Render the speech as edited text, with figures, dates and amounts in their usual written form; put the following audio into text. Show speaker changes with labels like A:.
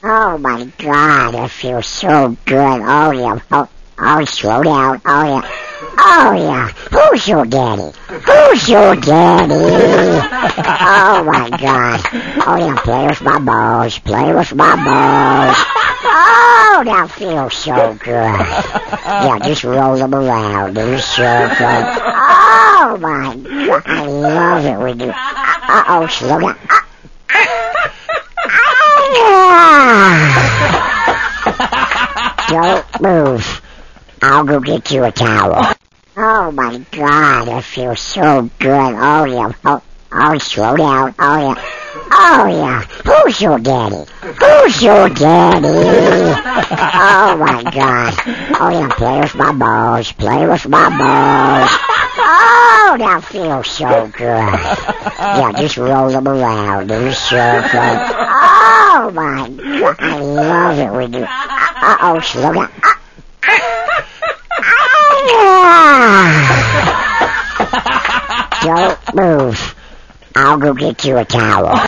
A: Oh my God, that feels so good. Oh yeah. Oh, slow down. Oh yeah. Oh yeah. Who's your daddy? Who's your daddy? Oh my God. Oh yeah, play with my balls. Play with my balls. Oh, that feels so good. Yeah, just roll them around in a circle. Oh my God, I love it when you. Uh-oh, slow down. Don't move. I'll go get you a towel. Oh my God, that feels so good. Oh yeah. Oh, slow down. Oh yeah. Oh yeah. Who's your daddy? Who's your daddy? Oh my God. Oh yeah, play with my balls. Play with my balls. Oh, that feels so good. Yeah, just roll them around in a circle. Oh my God, I love it when you. Uh-oh, slow down. Don't move. I'll go get you a towel.